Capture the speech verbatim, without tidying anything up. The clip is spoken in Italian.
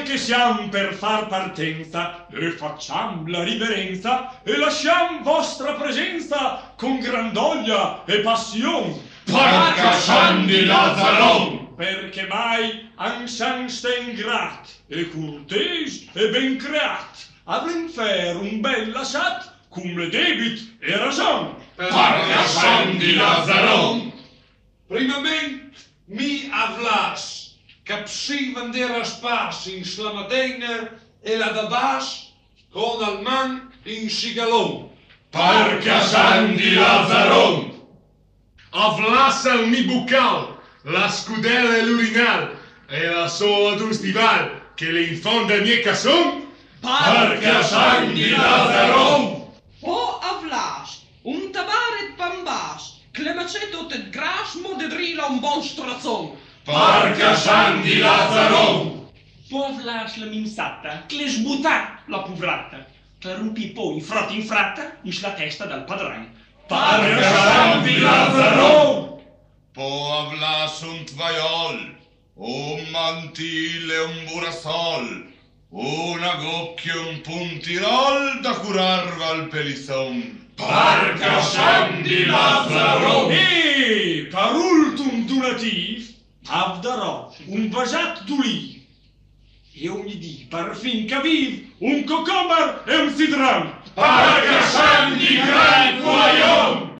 Ormai che siam per far partenza, e facciam la riverenza, e lasciam vostra presenza con grandoglia e passion. Parca San di Lazaron! Perché mai ansan sten grat, e curtes e ben creat, avem fer un bel lasciat, cum le debit e rason. Parca San di Lazaron! Primament, mi avlas, capsi venderas pas in slamatena e la da bas con al man in sigalon. Parca San di Lazaron! Avlas al mi bucal, la scudella e l'urinal, e la sola d'un stival, che le infonde al mie casson. Parca San di Lazaron! Po avlas, un tabaret pambas, clemaceto ted gras modedrila un bon strazon. Parca San di Lazaron! Po avlas la mimsata, che le sbuta la povrata, che rupi poi frott in fratta, in la testa dal padran. Parca San di Lazaron! Po avlas un tvaiol, un mantile e un burasol, una gocchia e un puntirol da curarva al pelizon. Parca San di Lazaron! E per ultim donativ avdarò un vasat d'oliv, e ogni dì per fin che viv un cocomber e un sidran. Parca San di Gran Guaion!